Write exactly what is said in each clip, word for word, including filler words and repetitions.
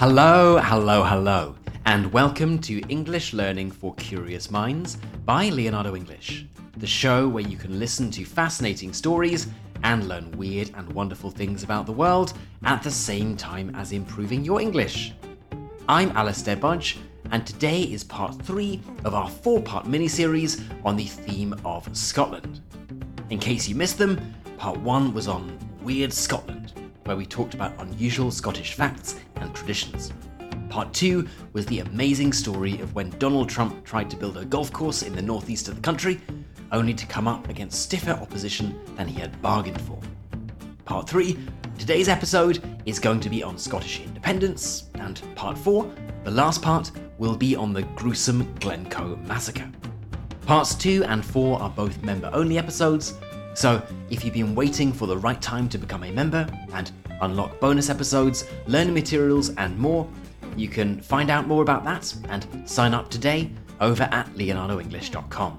Hello, hello, hello, and welcome to English Learning for Curious Minds by Leonardo English, the show where you can listen to fascinating stories and learn weird and wonderful things about the world at the same time as improving your English. I'm Alistair Budge, and today is part three of our four-part mini-series on the theme of Scotland. In case you missed them, part one was on Weird Scotland, where we talked about unusual Scottish facts and traditions. Part two was the amazing story of when Donald Trump tried to build a golf course in the northeast of the country, only to come up against stiffer opposition than he had bargained for. Part three, today's episode, is going to be on Scottish independence, and part four, the last part, will be on the gruesome Glencoe massacre. Parts two and four are both member-only episodes, so if you've been waiting for the right time to become a member and unlock bonus episodes, learning materials and more, you can find out more about that and sign up today over at leonardo english dot com.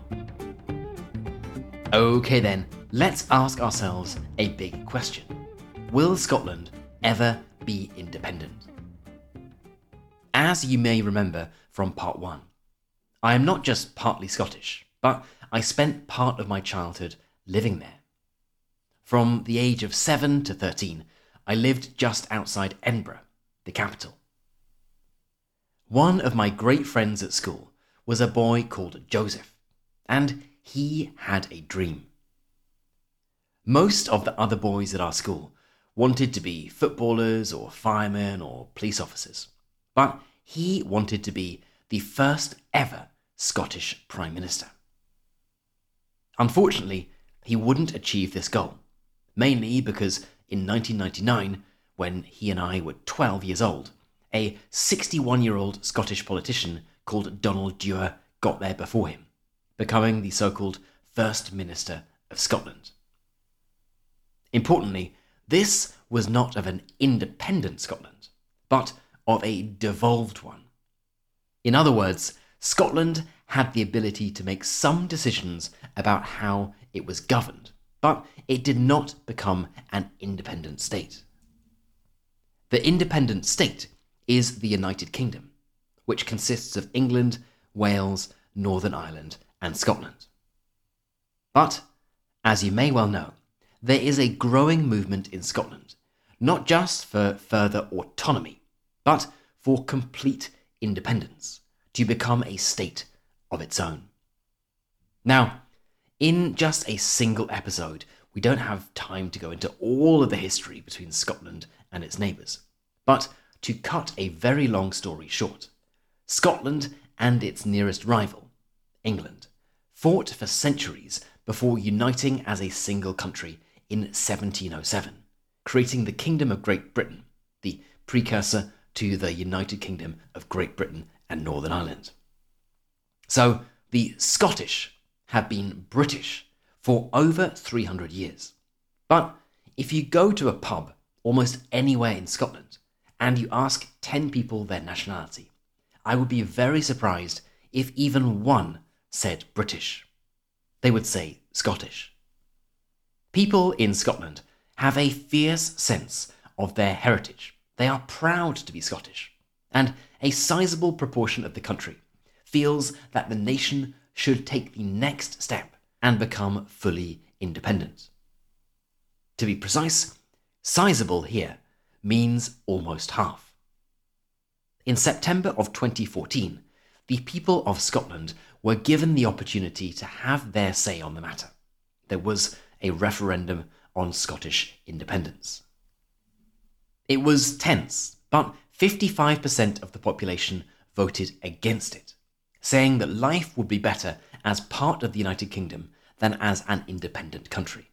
Okay then, let's ask ourselves a big question. Will Scotland ever be independent? As you may remember from part one, I am not just partly Scottish, but I spent part of my childhood living there. From the age of seven to thirteen, I lived just outside Edinburgh, the capital. One of my great friends at school was a boy called Joseph, and he had a dream. Most of the other boys at our school wanted to be footballers or firemen or police officers, but he wanted to be the first ever Scottish Prime Minister. Unfortunately, he wouldn't achieve this goal, mainly because in nineteen ninety-nine, when he and I were twelve years old, a sixty-one-year-old Scottish politician called Donald Dewar got there before him, becoming the so-called First Minister of Scotland. Importantly, this was not of an independent Scotland, but of a devolved one. In other words, Scotland had the ability to make some decisions about how it was governed, but it did not become an independent state. The independent state is the United Kingdom, which consists of England, Wales, Northern Ireland, and Scotland. But, as you may well know, there is a growing movement in Scotland, not just for further autonomy, but for complete independence, to become a state of its own. Now, in just a single episode, we don't have time to go into all of the history between Scotland and its neighbours. But to cut a very long story short, Scotland and its nearest rival, England, fought for centuries before uniting as a single country in seventeen oh seven, creating the Kingdom of Great Britain, the precursor to the United Kingdom of Great Britain and Northern Ireland. So the Scottish have been British for over three hundred years. But if you go to a pub almost anywhere in Scotland and you ask ten people their nationality, I would be very surprised if even one said British. They would say Scottish. People in Scotland have a fierce sense of their heritage. They are proud to be Scottish, and a sizable proportion of the country feels that the nation should take the next step and become fully independent. To be precise, sizable here means almost half. In September of twenty fourteen, the people of Scotland were given the opportunity to have their say on the matter. There was a referendum on Scottish independence. It was tense, but fifty-five percent of the population voted against it, saying that life would be better as part of the United Kingdom than as an independent country.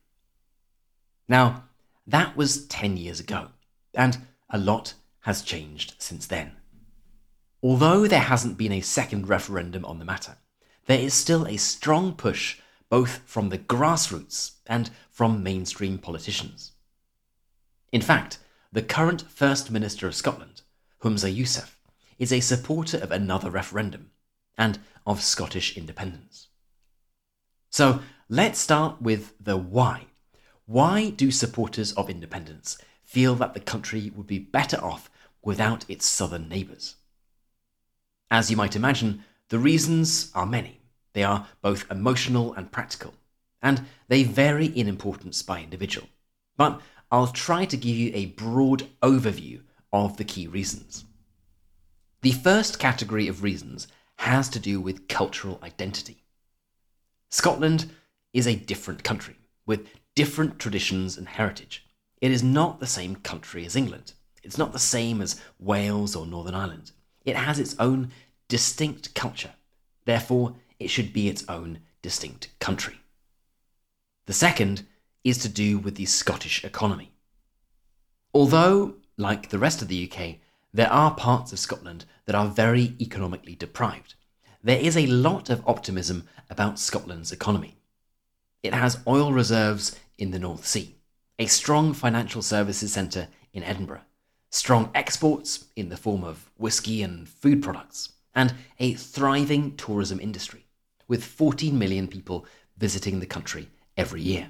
Now, that was ten years ago, and a lot has changed since then. Although there hasn't been a second referendum on the matter, there is still a strong push both from the grassroots and from mainstream politicians. In fact, the current First Minister of Scotland, Humza Yousaf, is a supporter of another referendum and of Scottish independence. So let's start with the why. Why do supporters of independence feel that the country would be better off without its southern neighbours. As you might imagine, the reasons are many. They are both emotional and practical, and they vary in importance by individual. But I'll try to give you a broad overview of the key reasons. The first category of reasons has to do with cultural identity. Scotland is a different country, with different traditions and heritage. It is not the same country as England. It's not the same as Wales or Northern Ireland. It has its own distinct culture. Therefore, it should be its own distinct country. The second is to do with the Scottish economy. Although, like the rest of the U K, there are parts of Scotland that are very economically deprived, there is a lot of optimism about Scotland's economy. It has oil reserves in the North Sea, a strong financial services centre in Edinburgh, strong exports in the form of whisky and food products, and a thriving tourism industry, with fourteen million people visiting the country every year.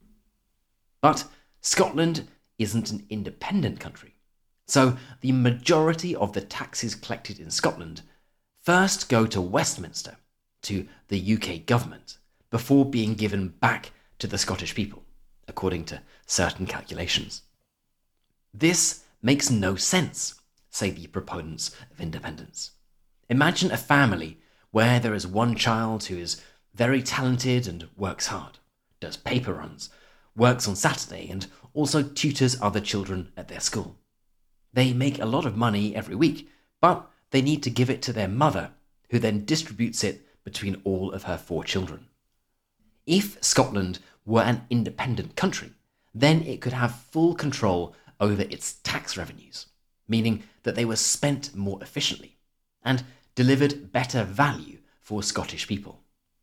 But Scotland isn't an independent country, so the majority of the taxes collected in Scotland first go to Westminster, to the U K government, before being given back to the Scottish people, according to certain calculations. This makes no sense, say the proponents of independence. Imagine a family where there is one child who is very talented and works hard, does paper runs, works on Saturday, and also tutors other children at their school. They make a lot of money every week, but they need to give it to their mother, who then distributes it between all of her four children. If Scotland were an independent country, then it could have full control over its tax revenues, meaning that they were spent more efficiently and delivered better value for Scottish people.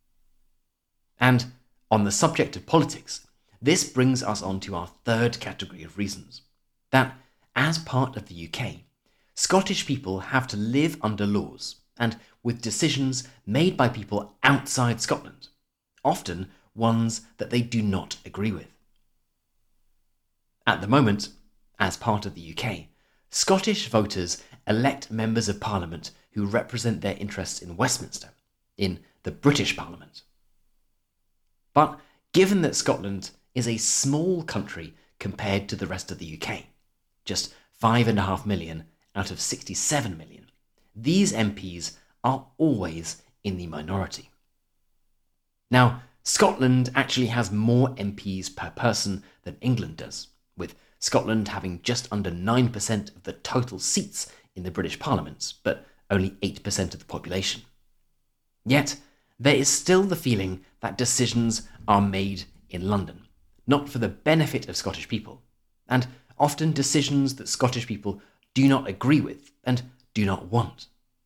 And on the subject of politics, this brings us on to our third category of reasons, that as part of the U K, Scottish people have to live under laws and with decisions made by people outside Scotland, often ones that they do not agree with. At the moment, as part of the U K, Scottish voters elect members of Parliament who represent their interests in Westminster, in the British Parliament. But given that Scotland is a small country compared to the rest of the U K, just five and a half million out of sixty-seven million, these M Ps are always in the minority. Now, Scotland actually has more M Ps per person than England does, with Scotland having just under nine percent of the total seats in the British Parliament, but only eight percent of the population. Yet, there is still the feeling that decisions are made in London, not for the benefit of Scottish people, and often decisions that Scottish people do not agree with and do not want.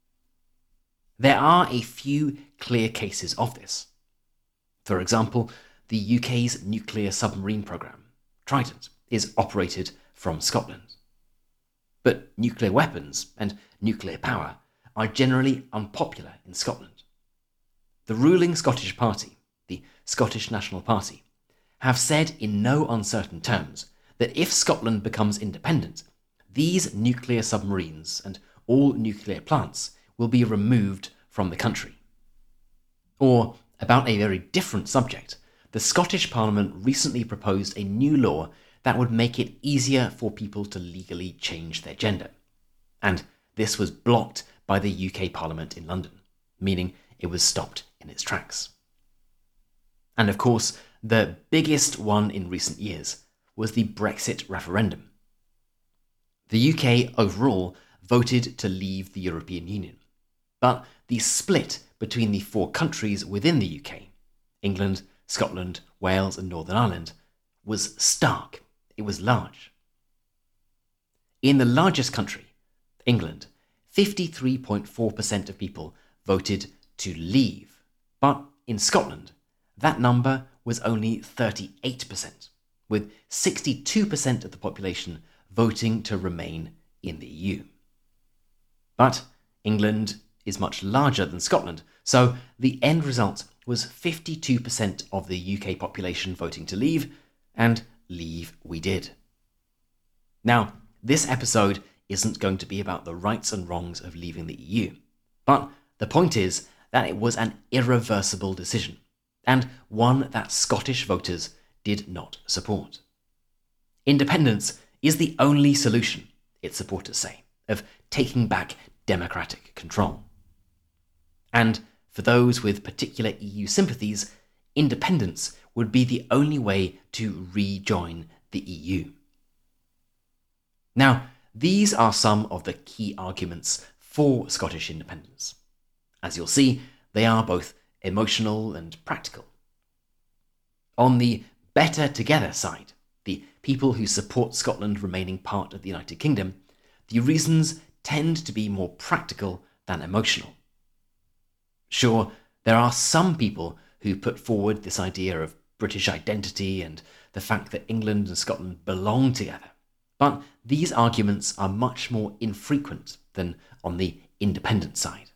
There are a few clear cases of this. For example, the U K's nuclear submarine programme, Trident, is operated from Scotland. But nuclear weapons and nuclear power are generally unpopular in Scotland. The ruling Scottish Party, the Scottish National Party, have said in no uncertain terms that if Scotland becomes independent, these nuclear submarines and all nuclear plants will be removed from the country. Or, about a very different subject, the Scottish Parliament recently proposed a new law that would make it easier for people to legally change their gender. And this was blocked by the U K Parliament in London, meaning it was stopped in its tracks. And of course, the biggest one in recent years was the Brexit referendum. The U K overall voted to leave the European Union, but the split between the four countries within the U K, England, Scotland, Wales and Northern Ireland, was stark. It was large. In the largest country, England, fifty-three point four percent of people voted to leave, but in Scotland, that number was only thirty-eight percent, with sixty-two percent of the population voting to remain in the E U. But England is much larger than Scotland, so the end result was fifty-two percent of the U K population voting to leave, and leave we did. Now, this episode isn't going to be about the rights and wrongs of leaving the E U. But the point is that it was an irreversible decision, and one that Scottish voters did not support. Independence is the only solution, its supporters say, of taking back democratic control. And for those with particular E U sympathies, independence would be the only way to rejoin the E U. Now, these are some of the key arguments for Scottish independence. As you'll see, they are both emotional and practical. On the better together side, the people who support Scotland remaining part of the United Kingdom, the reasons tend to be more practical than emotional. Sure, there are some people who put forward this idea of British identity and the fact that England and Scotland belong together, but these arguments are much more infrequent than on the independent side.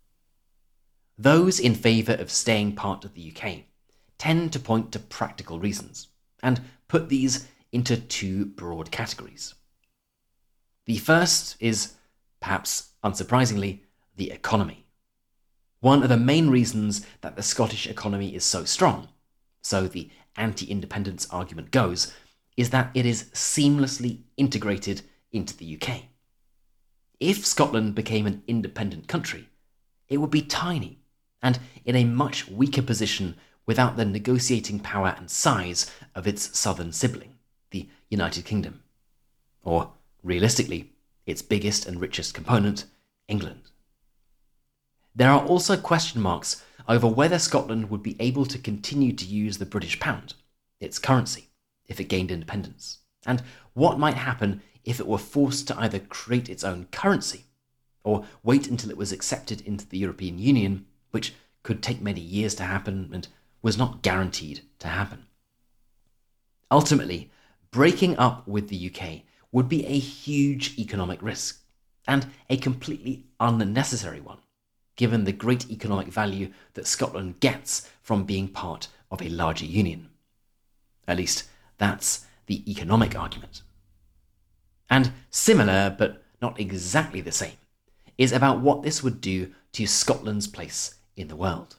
Those in favour of staying part of the U K tend to point to practical reasons and put these into two broad categories. The first is, perhaps unsurprisingly, the economy. One of the main reasons that the Scottish economy is so strong, so the anti-independence argument goes, is that it is seamlessly integrated into the U K. If Scotland became an independent country, it would be tiny and in a much weaker position without the negotiating power and size of its southern sibling, the United Kingdom. Or, realistically, its biggest and richest component, England. There are also question marks over whether Scotland would be able to continue to use the British pound, its currency, if it gained independence, and what might happen if it were forced to either create its own currency or wait until it was accepted into the European Union, which could take many years to happen and was not guaranteed to happen. Ultimately, breaking up with the U K would be a huge economic risk, and a completely unnecessary one, given the great economic value that Scotland gets from being part of a larger union. At least, that's the economic argument. And similar, but not exactly the same, is about what this would do to Scotland's place in the world.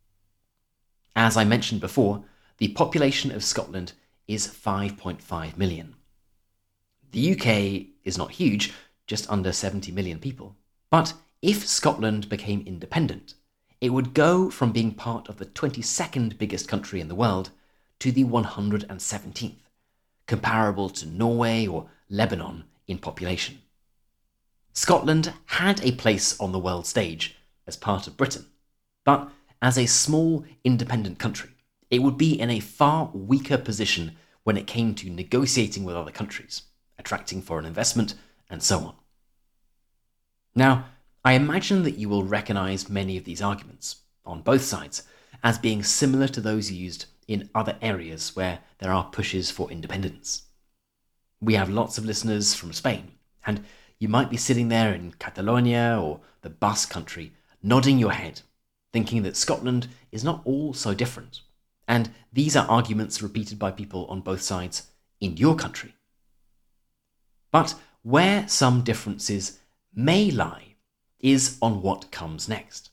As I mentioned before, the population of Scotland is five point five million. The U K is not huge, just under seventy million people, but if Scotland became independent, it would go from being part of the twenty-second biggest country in the world to the one hundred seventeenth, comparable to Norway or Lebanon in population. Scotland had a place on the world stage as part of Britain, but as a small independent country, it would be in a far weaker position when it came to negotiating with other countries, attracting foreign investment, and so on. Now, I imagine that you will recognise many of these arguments, on both sides, as being similar to those used in other areas where there are pushes for independence. We have lots of listeners from Spain, and you might be sitting there in Catalonia or the Basque Country, nodding your head, thinking that Scotland is not all so different, and these are arguments repeated by people on both sides in your country. But where some differences may lie is on what comes next.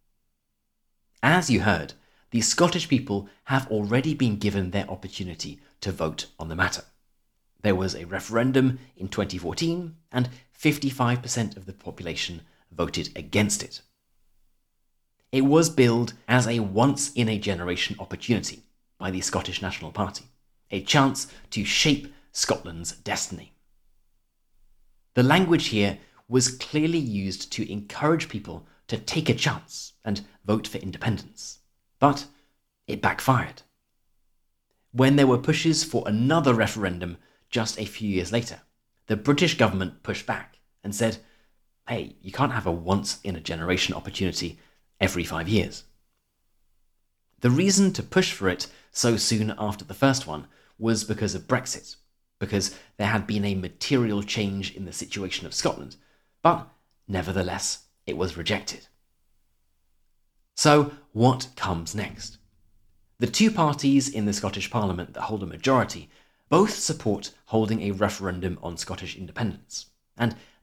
As you heard, the Scottish people have already been given their opportunity to vote on the matter. There was a referendum in twenty fourteen, and fifty-five percent of the population voted against it. It was billed as a once-in-a-generation opportunity by the Scottish National Party, a chance to shape Scotland's destiny. The language here was clearly used to encourage people to take a chance and vote for independence, but it backfired. When there were pushes for another referendum just a few years later, the British government pushed back and said, hey, you can't have a once-in-a-generation opportunity every five years. The reason to push for it so soon after the first one was because of Brexit, because there had been a material change in the situation of Scotland, but nevertheless, it was rejected. So, what comes next? The two parties in the Scottish Parliament that hold a majority both support holding a referendum on Scottish independence, and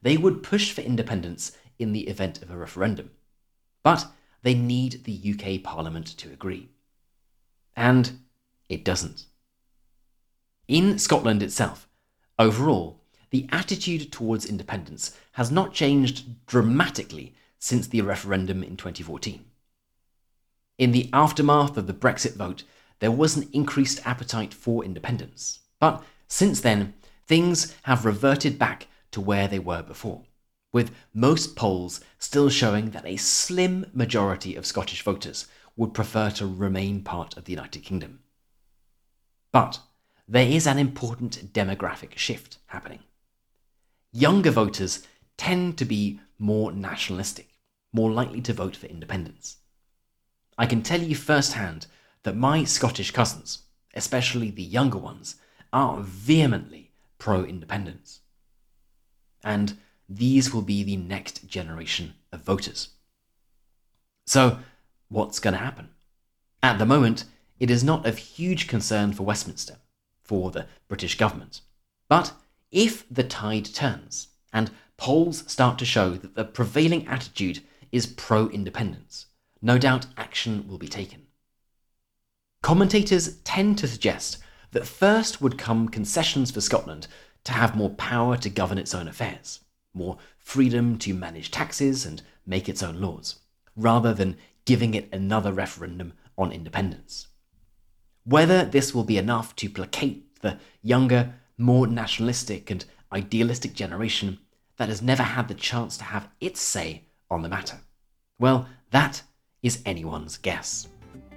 they would push for independence in the event of a referendum. But they need the U K Parliament to agree. And it doesn't. In Scotland itself, overall, the attitude towards independence has not changed dramatically since the referendum in twenty fourteen. In the aftermath of the Brexit vote, there was an increased appetite for independence. But since then, things have reverted back to where they were before, with most polls still showing that a slim majority of Scottish voters would prefer to remain part of the United Kingdom. But there is an important demographic shift happening. Younger voters tend to be more nationalistic, more likely to vote for independence. I can tell you firsthand that my Scottish cousins, especially the younger ones, are vehemently pro-independence. And these will be the next generation of voters. So, what's going to happen? At the moment, it is not of huge concern for Westminster, for the British government. But if the tide turns and polls start to show that the prevailing attitude is pro-independence, no doubt action will be taken. Commentators tend to suggest that first would come concessions for Scotland to have more power to govern its own affairs, more freedom to manage taxes and make its own laws, rather than giving it another referendum on independence. Whether this will be enough to placate the younger, more nationalistic and idealistic generation that has never had the chance to have its say on the matter, well, that is anyone's guess.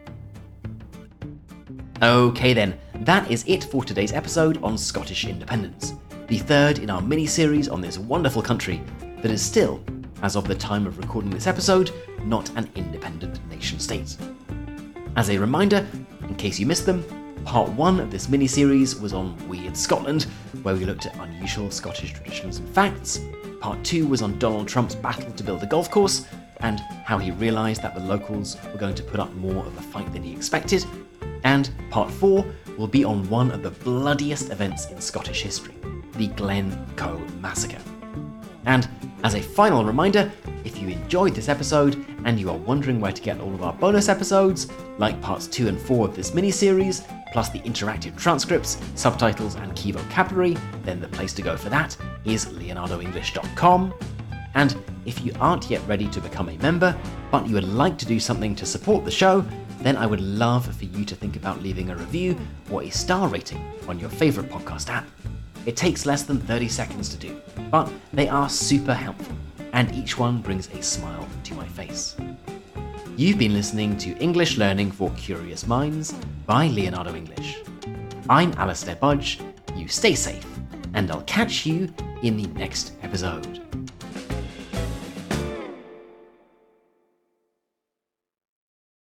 Okay then, that is it for today's episode on Scottish independence, the third in our mini-series on this wonderful country that is still, as of the time of recording this episode, not an independent nation-state. As a reminder, in case you missed them, part one of this mini-series was on Weird Scotland, where we looked at unusual Scottish traditions and facts. Part two was on Donald Trump's battle to build a golf course, and how he realised that the locals were going to put up more of a fight than he expected. And part four will be on one of the bloodiest events in Scottish history, the Glencoe Massacre. And as a final reminder, if you enjoyed this episode and you are wondering where to get all of our bonus episodes, like parts two and four of this mini-series, plus the interactive transcripts, subtitles and key vocabulary, then the place to go for that is leonardo english dot com. And if you aren't yet ready to become a member, but you would like to do something to support the show, then I would love for you to think about leaving a review or a star rating on your favourite podcast app. It takes less than thirty seconds to do, but they are super helpful, and each one brings a smile to my face. You've been listening to English Learning for Curious Minds by Leonardo English. I'm Alastair Budge, you stay safe, and I'll catch you in the next episode.